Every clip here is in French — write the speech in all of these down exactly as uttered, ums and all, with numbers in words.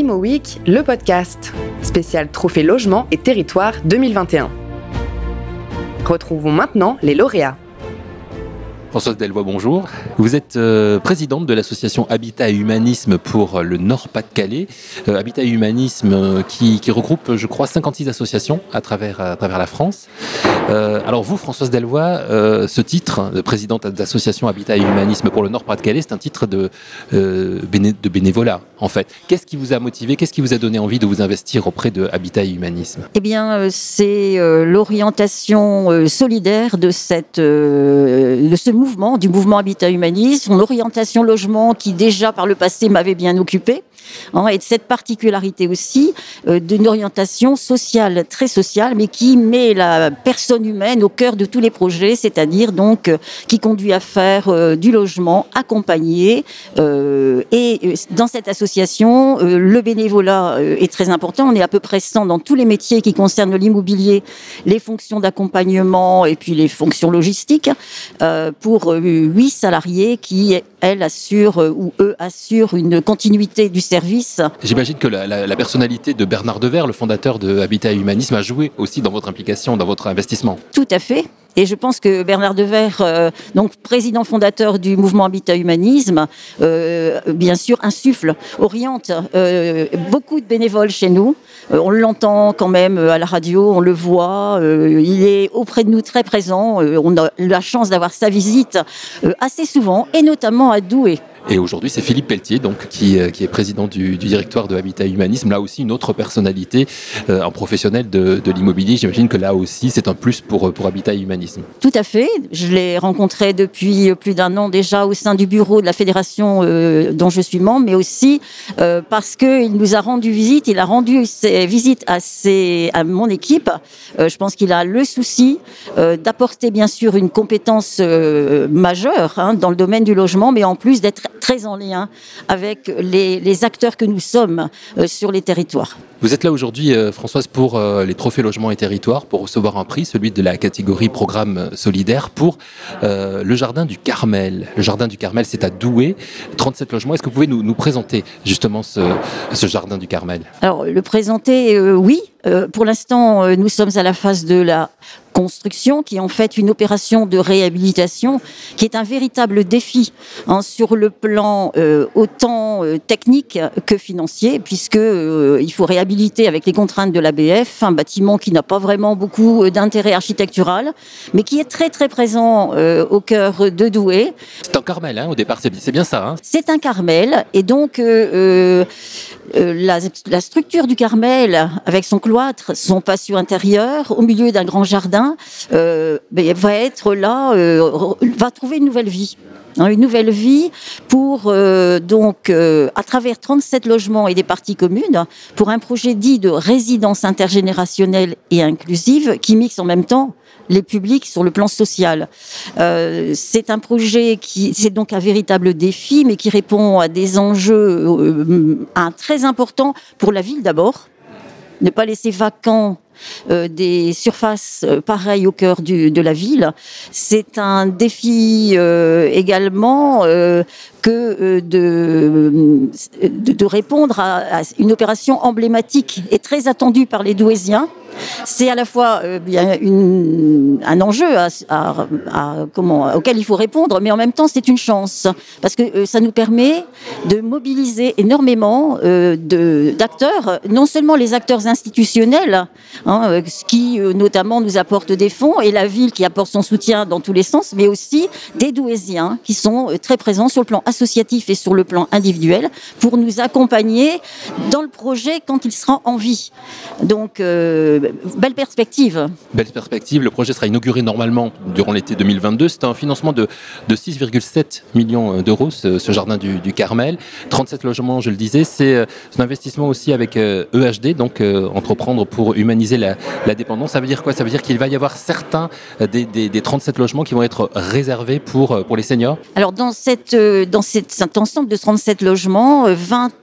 Imo Week, le podcast, spécial Trophée Logement et Territoire deux mille vingt et un. Retrouvons maintenant les lauréats. Françoise Delvoye, bonjour. Vous êtes euh, présidente de l'association Habitat et Humanisme pour le Nord-Pas-de-Calais. Euh, Habitat et Humanisme euh, qui, qui regroupe, je crois, cinquante-six associations à travers, à travers la France. Euh, alors vous, Françoise Delvoye, euh, ce titre de présidente d'association Habitat et Humanisme pour le Nord-Pas-de-Calais, c'est un titre de, euh, béné- de bénévolat, en fait. Qu'est-ce qui vous a motivé, qu'est-ce qui vous a donné envie de vous investir auprès de Habitat et Humanisme ? Eh bien, euh, c'est euh, l'orientation euh, solidaire de, cette, euh, de ce mouvement, du mouvement Habitat Humanisme, son orientation logement qui déjà par le passé m'avait bien occupée, hein, et de cette particularité aussi euh, d'une orientation sociale, très sociale, mais qui met la personne humaine au cœur de tous les projets, c'est-à-dire donc euh, qui conduit à faire euh, du logement accompagné. Euh, et euh, dans cette association, euh, le bénévolat euh, est très important. On est à peu près cent dans tous les métiers qui concernent l'immobilier, les fonctions d'accompagnement et puis les fonctions logistiques, euh, pour euh, huit salariés qui, elles, assurent euh, ou eux assurent une continuité du service. J'imagine que la, la, la personnalité de Bernard Devers, le fondateur de Habitat et Humanisme, a joué aussi dans votre implication, dans votre investissement. Tout à fait. Et je pense que Bernard Devers, euh, donc président fondateur du mouvement Habitat Humanisme, euh, bien sûr insuffle, oriente euh, beaucoup de bénévoles chez nous. Euh, on l'entend quand même à la radio, on le voit. Euh, il est auprès de nous très présent. Euh, on a la chance d'avoir sa visite euh, assez souvent, et notamment à Douai. Et aujourd'hui, c'est Philippe Pelletier, donc, qui, euh, qui est président du, du directoire de Habitat et Humanisme. Là aussi, une autre personnalité, euh, un professionnel de, de l'immobilier. J'imagine que là aussi, c'est un plus pour, pour Habitat et Humanisme. Tout à fait. Je l'ai rencontré depuis plus d'un an déjà au sein du bureau de la fédération euh, dont je suis membre, mais aussi euh, parce qu'il nous a rendu visite. Il a rendu ses visites à, ses, à mon équipe. Euh, je pense qu'il a le souci euh, d'apporter bien sûr une compétence euh, majeure hein, dans le domaine du logement, mais en plus d'être très en lien avec les, les acteurs que nous sommes euh, sur les territoires. Vous êtes là aujourd'hui, euh, Françoise, pour euh, les trophées Logement et Territoire, pour recevoir un prix, celui de la catégorie Programme solidaire, pour euh, le Jardin du Carmel. Le Jardin du Carmel, c'est à Douai, trente-sept logements. Est-ce que vous pouvez nous, nous présenter justement ce, ce Jardin du Carmel ? Alors, le présenter, euh, oui. Euh, pour l'instant, euh, nous sommes à la phase de la construction, qui est en fait une opération de réhabilitation, qui est un véritable défi hein, sur le plan euh, autant euh, technique que financier, puisque euh, il faut réhabiliter avec les contraintes de l'A B F un bâtiment qui n'a pas vraiment beaucoup d'intérêt architectural, mais qui est très très présent euh, au cœur de Douai. C'est un Carmel, hein, au départ, c'est, c'est bien ça. Hein. C'est un Carmel, et donc euh, euh, la, la structure du Carmel, avec son cloître, son patio intérieur, au milieu d'un grand jardin, euh, ben, va être là, euh, va trouver une nouvelle vie. Hein, une nouvelle vie pour, euh, donc, euh, à travers trente-sept logements et des parties communes, pour un projet dit de résidence intergénérationnelle et inclusive qui mixe en même temps les publics sur le plan social. Euh, c'est un projet qui, c'est donc un véritable défi, mais qui répond à des enjeux euh, un, très importants pour la ville d'abord. Ne pas laisser vacant Euh, des surfaces euh, pareilles au cœur du, de la ville. C'est un défi euh, également euh, que euh, de, de, de répondre à, à une opération emblématique et très attendue par les Douaisiens. C'est à la fois euh, bien une, un enjeu à, à, à, comment, auquel il faut répondre, mais en même temps c'est une chance, parce que euh, ça nous permet de mobiliser énormément euh, de, d'acteurs, non seulement les acteurs institutionnels, hein, qui euh, notamment nous apportent des fonds, et la ville qui apporte son soutien dans tous les sens, mais aussi des Douaisiens qui sont euh, très présents sur le plan associatif et sur le plan individuel pour nous accompagner dans le projet quand il sera en vie. Donc, euh, belle perspective. Belle perspective. Le projet sera inauguré normalement durant l'été deux mille vingt-deux. C'est un financement de, de six virgule sept millions d'euros, ce, ce jardin du, du Carmel. trente-sept logements, je le disais. C'est, c'est un investissement aussi avec euh, E H D, donc euh, Entreprendre pour humaniser la, la dépendance. Ça veut dire quoi ? Ça veut dire qu'il va y avoir certains des, des, des trente-sept logements qui vont être réservés pour, pour les seniors ? Alors, dans, cette, dans cette, cet ensemble de trente-sept logements, vingt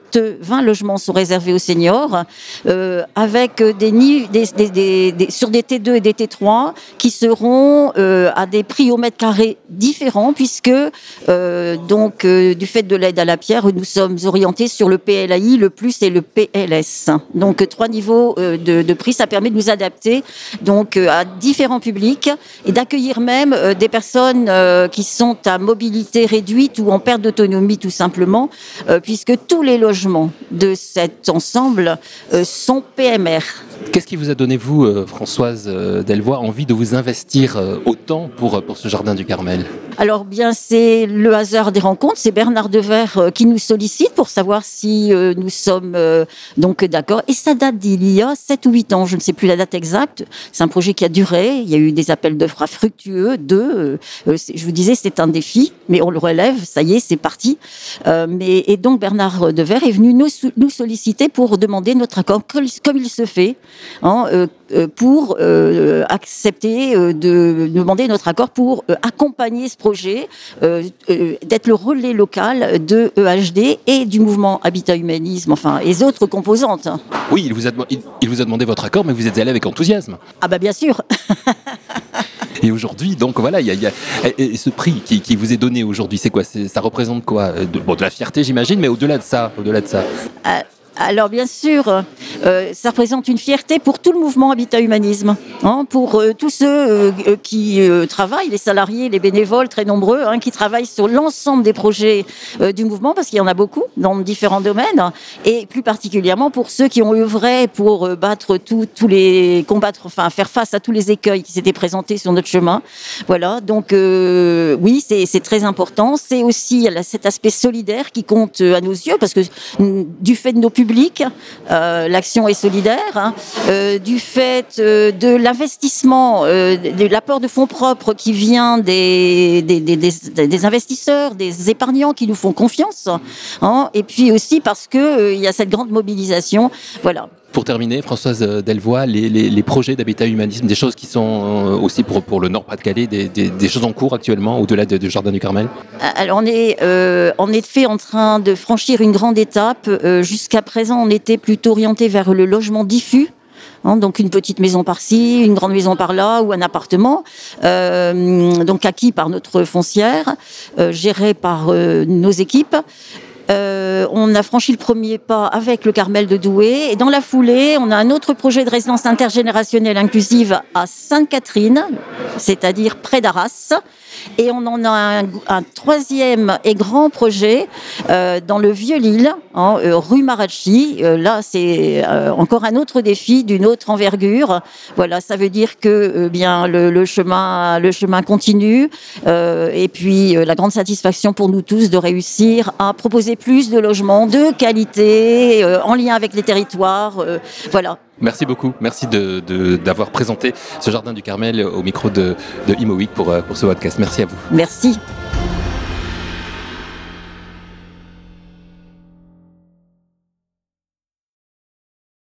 vingt logements sont réservés aux seniors, euh, avec des, niveaux, des, des, des, des sur des T deux et des T trois qui seront euh, à des prix au mètre carré différents, puisque euh, donc euh, du fait de l'aide à la pierre, nous sommes orientés sur le P L A I, le plus et le P L S. Donc trois niveaux euh, de, de prix, ça permet de nous adapter donc euh, à différents publics et d'accueillir même euh, des personnes euh, qui sont à mobilité réduite ou en perte d'autonomie tout simplement, euh, puisque tous les logements de cet ensemble euh, sont P M R. Qu'est-ce qui vous a donné, vous, euh, Françoise euh, Delvoye, envie de vous investir euh, autant pour, pour ce jardin du Carmel ? Alors bien, c'est le hasard des rencontres. C'est Bernard Devers euh, qui nous sollicite pour savoir si euh, nous sommes euh, donc d'accord. Et ça date d'il y a sept ou huit ans, je ne sais plus la date exacte. C'est un projet qui a duré. Il y a eu des appels d'offres fructueux. Deux, euh, je vous disais, c'est un défi, mais on le relève. Ça y est, c'est parti. Euh, mais et donc Bernard Devers est venu nous, nous solliciter pour demander notre accord, comme il se fait. Hein, euh, pour euh, accepter euh, de demander notre accord pour euh, accompagner ce projet, euh, euh, d'être le relais local de E H D et du mouvement Habitat Humanisme, enfin, et autres composantes. Oui, il vous a, il, il vous a demandé votre accord, mais vous êtes allé avec enthousiasme. Ah bah bien sûr. Et aujourd'hui, donc voilà, il y a, il y a et ce prix qui, qui vous est donné aujourd'hui, c'est quoi ? c'est, Ça représente quoi ? de, bon, de la fierté, j'imagine, mais au-delà de ça, au-delà de ça. Euh... Alors bien sûr, euh, ça représente une fierté pour tout le mouvement Habitat Humanisme, hein, pour euh, tous ceux euh, qui euh, travaillent, les salariés, les bénévoles très nombreux, hein, qui travaillent sur l'ensemble des projets euh, du mouvement, parce qu'il y en a beaucoup dans différents domaines, et plus particulièrement pour ceux qui ont œuvré pour euh, battre tous tous les combattre, enfin faire face à tous les écueils qui s'étaient présentés sur notre chemin. Voilà, donc euh, oui, c'est, c'est très important. C'est aussi cet aspect solidaire qui compte à nos yeux, parce que du fait de nos publics, Public, euh, l'action est solidaire, hein, euh, du fait euh, de l'investissement, euh, de l'apport de fonds propres qui vient des, des, des, des, des investisseurs, des épargnants qui nous font confiance, hein, et puis aussi parce que euh, il y a cette grande mobilisation, voilà. Pour terminer, Françoise Delvoye, les, les, les projets d'Habitat Humanisme, des choses qui sont aussi pour, pour le Nord-Pas-de-Calais, des, des, des choses en cours actuellement, au-delà du de, de Jardin du Carmel ? Alors on est euh, en effet en train de franchir une grande étape. Euh, jusqu'à présent, on était plutôt orienté vers le logement diffus. Hein, donc une petite maison par-ci, une grande maison par-là ou un appartement, euh, donc acquis par notre foncière, euh, géré par euh, nos équipes. Euh, on a franchi le premier pas avec le Carmel de Douai et dans la foulée, on a un autre projet de résidence intergénérationnelle inclusive à Sainte-Catherine, c'est-à-dire près d'Arras. Et on en a un, un troisième et grand projet euh, dans le Vieux-Lille, hein, euh, rue Maracci. Euh, là, c'est euh, encore un autre défi d'une autre envergure. Voilà, ça veut dire que euh, bien le, le chemin, le chemin continue. Euh, et puis euh, la grande satisfaction pour nous tous de réussir à proposer plus de logements de qualité, euh, en lien avec les territoires. Euh, voilà. Merci beaucoup. Merci de, de, d'avoir présenté ce Jardin du Carmel au micro de, de Imo Week pour, pour ce podcast. Merci à vous. Merci.